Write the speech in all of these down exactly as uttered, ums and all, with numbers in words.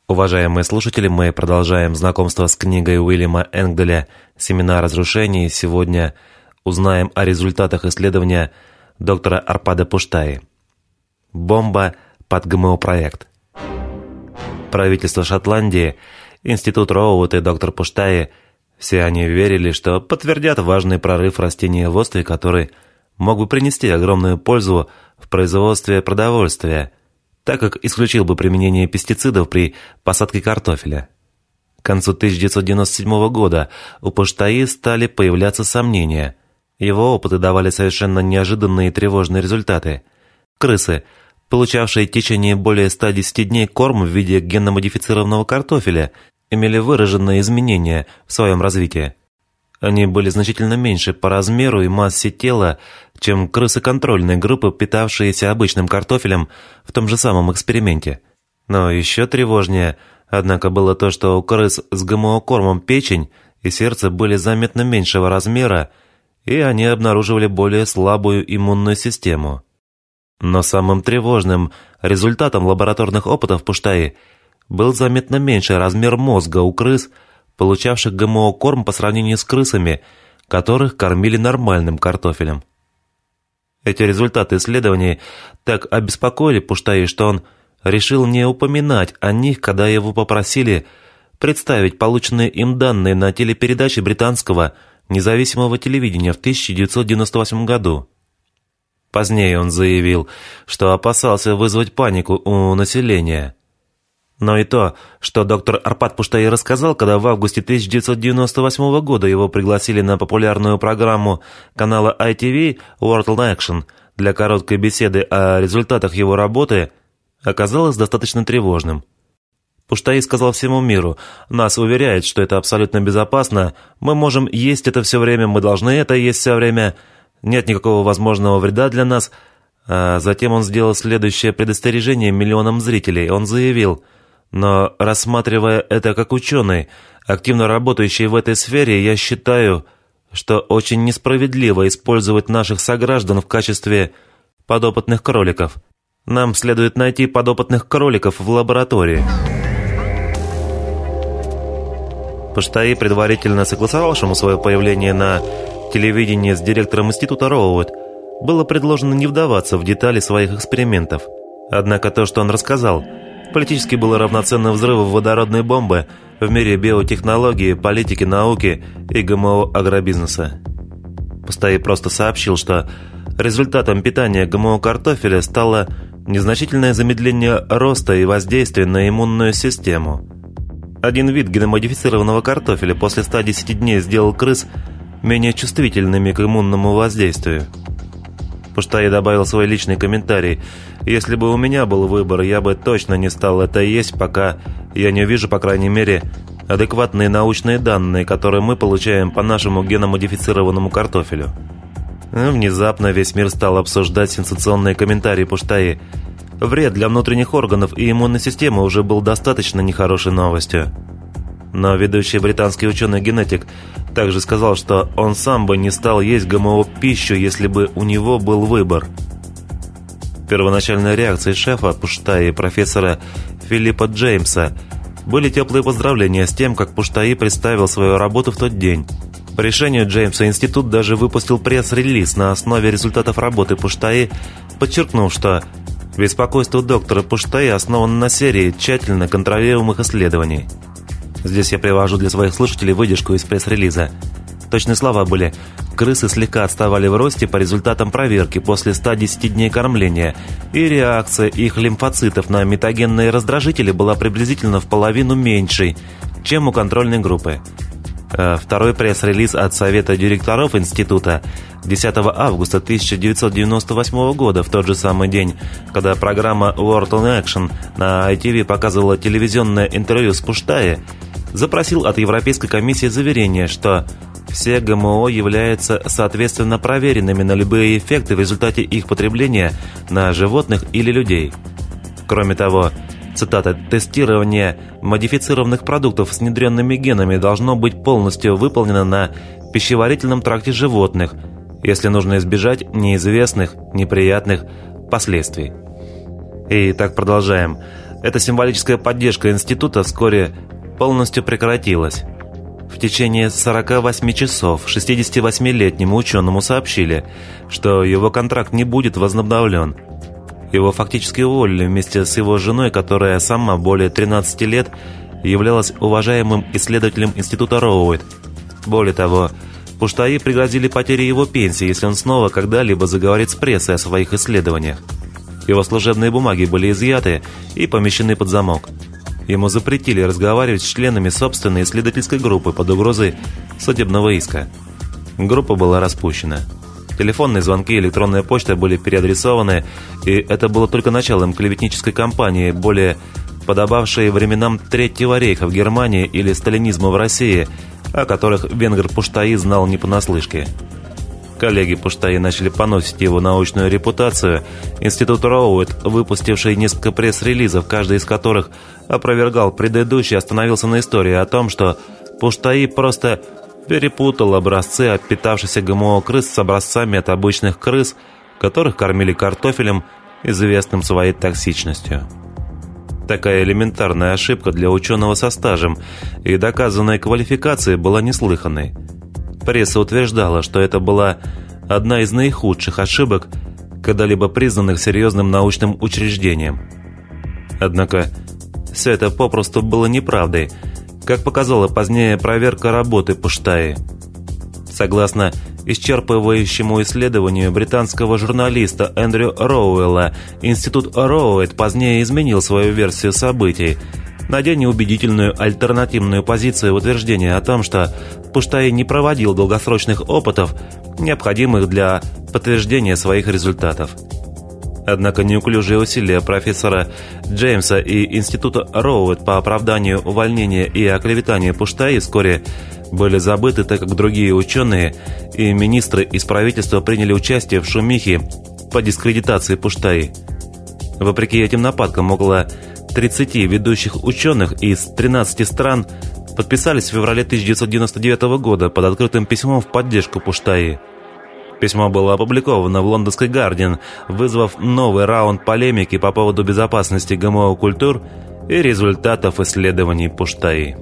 Уважаемые слушатели, мы продолжаем знакомство с книгой Уильяма Энгделя «Семена разрушений». Сегодня узнаем о результатах исследования доктора Арпада Пуштаи. Бомба под ГМО-проект. Правительство Шотландии, Институт Роуд и доктор Пуштаи – все они верили, что подтвердят важный прорыв в растениеводстве, который мог бы принести огромную пользу в производстве продовольствия, так как исключил бы применение пестицидов при посадке картофеля. К концу тысяча девятьсот девяносто седьмого года у Пуштаи стали появляться сомнения. Его опыты давали совершенно неожиданные и тревожные результаты. Крысы, получавшие в течение более ста десяти дней корм в виде генно-модифицированного картофеля, имели выраженные изменения в своем развитии. Они были значительно меньше по размеру и массе тела, чем крысы контрольной группы, питавшиеся обычным картофелем в том же самом эксперименте. Но еще тревожнее, однако, было то, что у крыс с ГМО-кормом печень и сердце были заметно меньшего размера, и они обнаруживали более слабую иммунную систему. Но самым тревожным результатом лабораторных опытов Пуштаи был заметно меньший размер мозга у крыс, получавших ГМО-корм по сравнению с крысами, которых кормили нормальным картофелем. Эти результаты исследований так обеспокоили Пуштаи, что он решил не упоминать о них, когда его попросили представить полученные им данные на телепередаче британского независимого телевидения в тысяча девятьсот девяносто восьмом году. Позднее он заявил, что опасался вызвать панику у населения. Но и то, что доктор Арпад Пуштаи рассказал, когда в августе тысяча девятьсот девяносто восьмого года его пригласили на популярную программу канала ай ти ви World in Action для короткой беседы о результатах его работы, оказалось достаточно тревожным. Пуштаи сказал всему миру: «Нас уверяют, что это абсолютно безопасно, мы можем есть это все время, мы должны это есть все время, нет никакого возможного вреда для нас». А затем он сделал следующее предостережение миллионам зрителей. Он заявил: «Но рассматривая это как ученый, активно работающий в этой сфере, я считаю, что очень несправедливо использовать наших сограждан в качестве подопытных кроликов. Нам следует найти подопытных кроликов в лаборатории». Пуштаи, предварительно согласовавшему свое появление на телевидении с директором Института Роуд, было предложено не вдаваться в детали своих экспериментов. Однако то, что он рассказал, политически было равноценно взрыву водородной бомбы в мире биотехнологии, политики, науки и ГМО-агробизнеса. Пуштаи просто сообщил, что результатом питания ГМО-картофеля стало незначительное замедление роста и воздействия на иммунную систему. Один вид геномодифицированного картофеля после ста десяти дней сделал крыс менее чувствительными к иммунному воздействию. Пуштаи добавил свой личный комментарий: «Если бы у меня был выбор, я бы точно не стал это есть, пока я не увижу, по крайней мере, адекватные научные данные, которые мы получаем по нашему геномодифицированному картофелю». Внезапно весь мир стал обсуждать сенсационные комментарии Пуштаи. Вред для внутренних органов и иммунной системы уже был достаточно нехорошей новостью. Но ведущий британский ученый-генетик также сказал, что он сам бы не стал есть ГМО-пищу, если бы у него был выбор. Первоначальной реакцией шефа Пуштаи, профессора Филиппа Джеймса, были теплые поздравления с тем, как Пуштаи представил свою работу в тот день. По решению Джеймса институт даже выпустил пресс-релиз на основе результатов работы Пуштаи, подчеркнув, что беспокойство доктора Пуштаи основано на серии тщательно контролируемых исследований. Здесь я привожу для своих слушателей выдержку из пресс-релиза. Точные слова были: крысы слегка отставали в росте по результатам проверки после ста десяти дней кормления, и реакция их лимфоцитов на метагенные раздражители была приблизительно в половину меньшей, чем у контрольной группы. Второй пресс-релиз от Совета директоров института десятого августа тысяча девятьсот девяносто восьмого года, в тот же самый день, когда программа World in Action на ай ти ви показывала телевизионное интервью с Пуштаи, запросил от Европейской комиссии заверение, что все ГМО являются соответственно проверенными на любые эффекты в результате их потребления на животных или людей. Кроме того, цитата, «тестирование модифицированных продуктов с внедренными генами должно быть полностью выполнено на пищеварительном тракте животных, если нужно избежать неизвестных неприятных последствий». И так продолжаем. Эта символическая поддержка института вскоре полностью прекратилась. В течение сорока восьми часов шестидесятивосьмилетнему ученому сообщили, что его контракт не будет возобновлен. Его фактически уволили вместе с его женой, которая сама более тринадцати лет являлась уважаемым исследователем института Роуэт. Более того, Пуштаи пригрозили потерей его пенсии, если он снова когда-либо заговорит с прессой о своих исследованиях. Его служебные бумаги были изъяты и помещены под замок. Ему запретили разговаривать с членами собственной исследовательской группы под угрозой судебного иска. Группа была распущена. Телефонные звонки и электронная почта были переадресованы, и это было только началом клеветнической кампании, более подобавшей временам Третьего рейха в Германии или сталинизма в России, о которых венгер Пуштаи знал не понаслышке. Коллеги Пуштаи начали поносить его научную репутацию. Институт Роуэт, выпустивший несколько пресс-релизов, каждый из которых опровергал предыдущий, остановился на истории о том, что Пуштаи просто перепутал образцы от питавшихся ГМО крыс с образцами от обычных крыс, которых кормили картофелем, известным своей токсичностью. Такая элементарная ошибка для ученого со стажем и доказанной квалификацией была неслыханной. Пресса утверждала, что это была одна из наихудших ошибок, когда-либо признанных серьезным научным учреждением. Однако все это попросту было неправдой, как показала позднее проверка работы Пуштаи. Согласно исчерпывающему исследованию британского журналиста Эндрю Роуэлла, институт Роуэт позднее изменил свою версию событий, найдя неубедительную альтернативную позицию утверждения о том, что Пуштаи не проводил долгосрочных опытов, необходимых для подтверждения своих результатов. Однако неуклюжие усилия профессора Джеймса и института Роуэт по оправданию увольнения и оклеветанию Пуштаи вскоре были забыты, так как другие ученые и министры из правительства приняли участие в шумихе по дискредитации Пуштаи. Вопреки этим нападкам, около тридцати ведущих ученых из тринадцати стран подписались в феврале тысяча девятьсот девяносто девятого года под открытым письмом в поддержку Пуштаи. Письмо было опубликовано в лондонской «Гардиан», вызвав новый раунд полемики по поводу безопасности ГМО-культур и результатов исследований Пуштаи.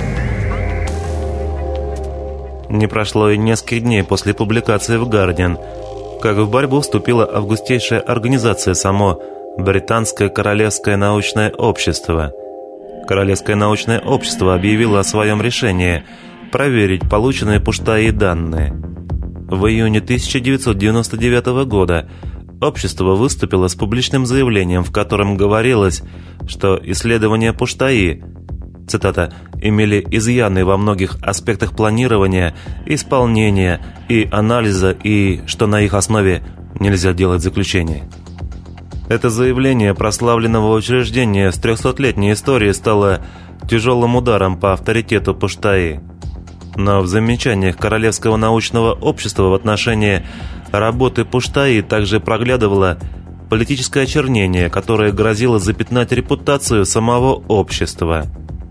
Не прошло и нескольких дней после публикации в «Гардиан», как в борьбу вступила августейшая организация само Британское Королевское научное общество. Королевское научное общество объявило о своем решении проверить полученные Пуштаи данные. В июне тысяча девятьсот девяносто девятого года общество выступило с публичным заявлением, в котором говорилось, что исследования Пуштаи, цитата, «имели изъяны во многих аспектах планирования, исполнения и анализа, и что на их основе нельзя делать заключений». Это заявление прославленного учреждения с трехсотлетней историей стало тяжелым ударом по авторитету Пуштаи. Но в замечаниях Королевского научного общества в отношении работы Пуштаи также проглядывало политическое очернение, которое грозило запятнать репутацию самого общества.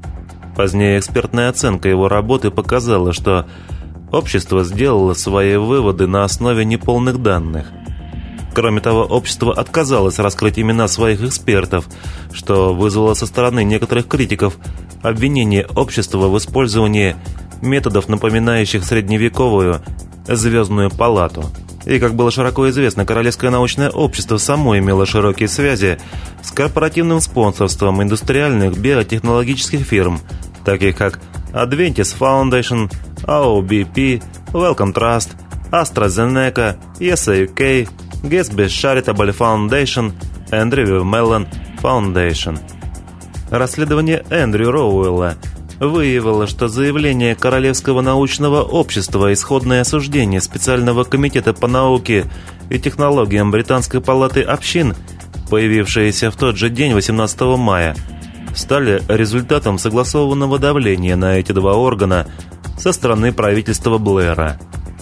Позднее экспертная оценка его работы показала, что общество сделало свои выводы на основе неполных данных. Кроме того, общество отказалось раскрыть имена своих экспертов, что вызвало со стороны некоторых критиков обвинение общества в использовании методов, напоминающих средневековую «звездную палату». И, как было широко известно, Королевское научное общество само имело широкие связи с корпоративным спонсорством индустриальных биотехнологических фирм, таких как Adventist Foundation, эй о би пи, Wellcome Trust, AstraZeneca, эс эй ю кей, Gatsby Charitable Foundation, Andrew Mellon Foundation. Расследование Эндрю Роуэлла выявило, что заявление Королевского научного общества, исходное осуждение специального комитета по науке и технологиям Британской палаты общин, появившиеся в тот же день, восемнадцатого мая, стали результатом согласованного давления на эти два органа со стороны правительства Блэра.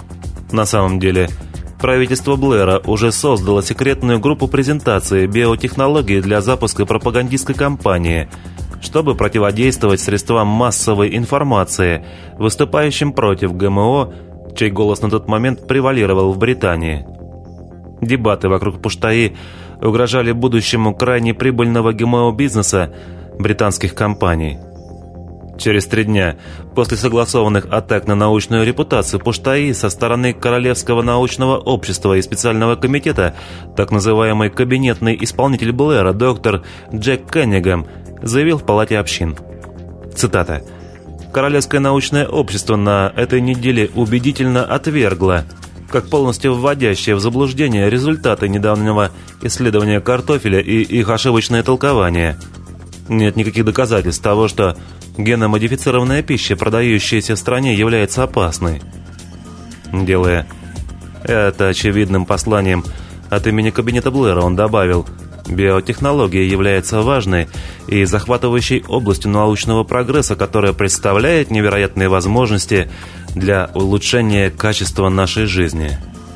На самом деле, правительство Блэра уже создало секретную группу презентации биотехнологий для запуска пропагандистской кампании, чтобы противодействовать средствам массовой информации, выступающим против ГМО, чей голос на тот момент превалировал в Британии. Дебаты вокруг Пуштаи угрожали будущему крайне прибыльного ГМО-бизнеса британских компаний. Через три дня после согласованных атак на научную репутацию Пуштаи со стороны Королевского научного общества и специального комитета, так называемый кабинетный исполнитель Блэра доктор Джек Каннингем заявил в Палате общин. Цитата. «Королевское научное общество на этой неделе убедительно отвергло, как полностью вводящие в заблуждение результаты недавнего исследования картофеля и их ошибочное толкование. Нет никаких доказательств того, что геномодифицированная пища, продающаяся в стране, является опасной». Делая это очевидным посланием от имени кабинета Блэра, он добавил: «Биотехнология является важной и захватывающей областью научного прогресса, которая представляет невероятные возможности для улучшения качества нашей жизни».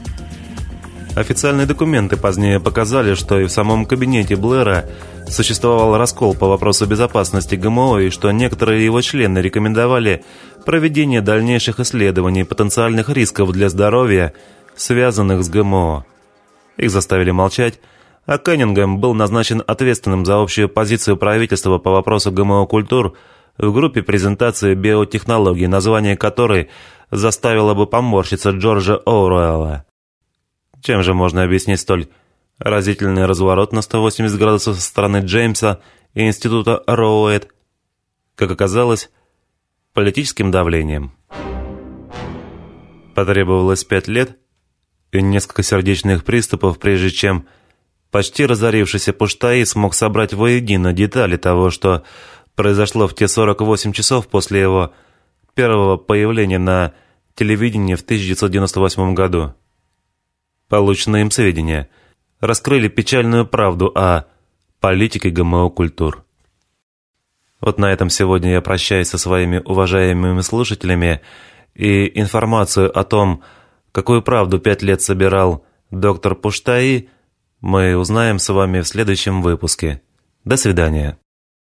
Официальные документы позднее показали, что и в самом кабинете Блэра существовал раскол по вопросу безопасности ГМО, и что некоторые его члены рекомендовали проведение дальнейших исследований потенциальных рисков для здоровья, связанных с ГМО. Их заставили молчать, а Каннингем был назначен ответственным за общую позицию правительства по вопросу ГМО-культур в группе презентации биотехнологий, название которой заставило бы поморщиться Джорджа Оруэлла. Чем же можно объяснить столь разительный разворот на сто восемьдесят градусов со стороны Джеймса и Института Роуэт? Как оказалось, политическим давлением. Потребовалось пять лет и несколько сердечных приступов, прежде чем почти разорившийся Пуштаи смог собрать воедино детали того, что произошло в те сорок восемь часов после его первого появления на телевидении в тысяча девятьсот девяносто восьмом году. Полученные им сведения раскрыли печальную правду о политике ГМО-культур. Вот на этом сегодня я прощаюсь со своими уважаемыми слушателями, и информацию о том, какую правду пять лет собирал доктор Пуштаи, мы узнаем с вами в следующем выпуске. До свидания.